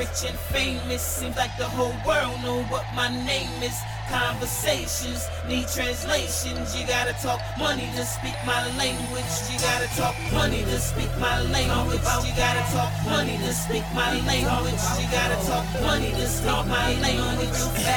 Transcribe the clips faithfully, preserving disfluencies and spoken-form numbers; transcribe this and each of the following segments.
rich and famous. Seems like the whole world know what my name is. Conversations need translations. You gotta talk money to speak my language. You gotta talk money to speak my language. You gotta talk money to speak my language. You gotta talk money to speak my language.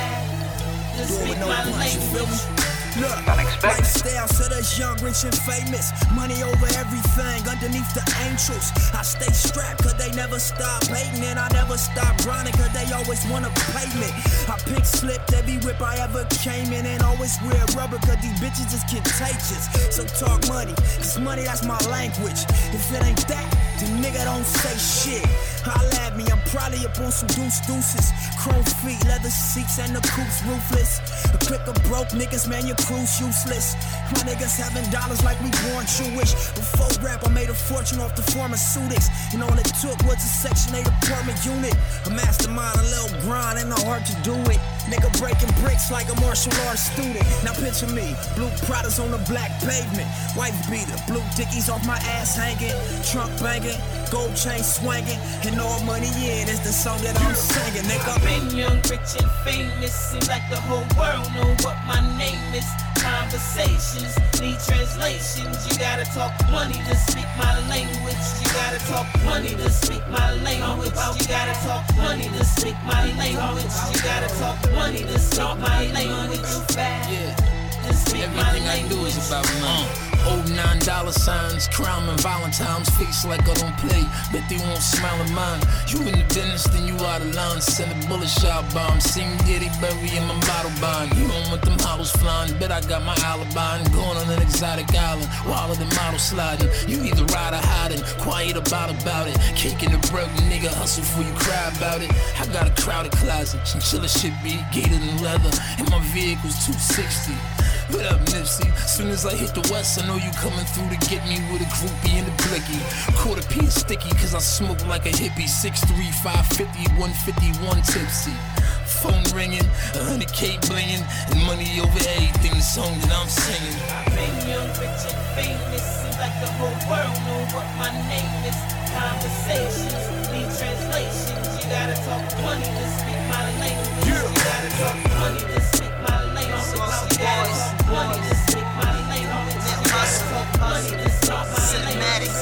To speak my language. Look, lifestyle set us young, rich and famous. Money over everything, underneath the angels. I stay strapped cause they never stop hating. And I never stop grinding cause they always wanna pay me. I pink slipped every whip I ever came in. And always wear rubber cause these bitches is contagious. So talk money, cause money that's my language. If it ain't that, then nigga don't say shit. Holla at me, I'm probably up on some deuce deuces. Chrome feet, leather seats, and the coup's ruthless. A clique of broke niggas, man, your crew's useless. My niggas having dollars like we born Jewish. Before rap, I made a fortune off the pharmaceutics. And all it took was a Section eight apartment unit. A mastermind, a little grind, and no heart to do it. Nigga breaking bricks like a martial arts student. Now picture me, blue Pradas on the black pavement. White beater, blue dickies off my ass hanging. Trunk banging, gold chain swinging. And all money in is the song that I'm singing, nigga. I've been young, rich and famous. Seems like the whole world know what my name is. Conversations need translations. You gotta talk money to speak my language. You gotta talk money to speak my language. You gotta talk money to speak my language. You gotta talk money to speak my language. Yeah. To speak my Everything I do is about money. Old nine dollar signs, crown and Valentine's, face like I don't play. Bet they won't smile at mine. You in the business, then you out of line. Send a bullet shot bomb. Sing Diddy Berry in my bottle bond. You don't want them hollows flying. Bet I got my alibi. I'm going on an exotic island. While of the model sliding. You either ride or hiding. Quiet about about it. Cake in the bread, nigga hustle before you cry about it. I got a crowded closet. Chinchilla shit be gated in leather. And my vehicle's two sixty. What up, Nipsey? Soon as I hit the west, I know you coming through to get me with a groupie and a blicky. Quarter P is sticky, cause I smoke like a hippie. six three, five fifty, one fifty-one tipsy. Phone ringing, one hundred K blinging, and money over everything, the song that I'm singing. I've been young, rich and famous. Seems like the whole world know what my name is. Conversations need translations. You gotta talk money to speak my language. You gotta talk money to speak my language. You gotta talk money to speak my language. You gotta talk money to speak my language.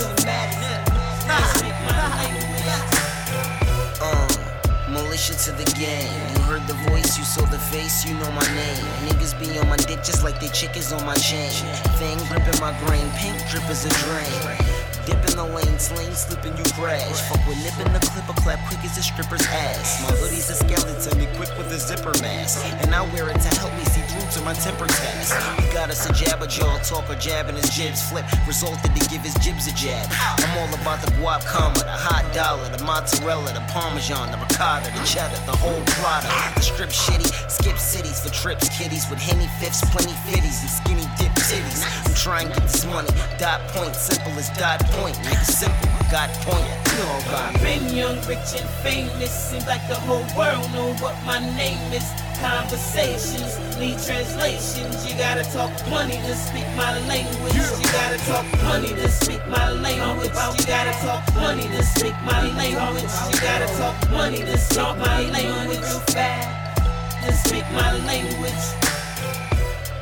To speak my language. Uh, militia to the gang. You heard the voice, you saw the face, you know my name. Niggas be on my dick just like they chickens on my chain. Thing gripping my grain, pink drip is a drain. Dip in the lane, sling, slipping, you crash. Fuck with lip in the clip, a clap quick as a stripper's ass. My hoodie's a skeleton, equipped with a zipper mask. And I wear it to help me see through to my temper task. He got us a jabber jaw, talker jabbing his jibs. Flip resulted to give his jibs a jab. I'm all about the guap comma, the hot dollar, the mozzarella, the parmesan, the ricotta, the cheddar, the whole product. The strip shitty, skip cities for trips, kitties with henny fifths, plenty fitties, and skinny dip titties. I'm trying to get this money, dot point, simple as dot point, nigga simple, got point, you know about I've been young, rich and famous. Seems like the whole world know what my name is. Conversations need translations. You gotta talk money to speak my language. You gotta talk money to speak my language. You gotta talk money to speak my language. You gotta talk money to speak my language. To speak my language.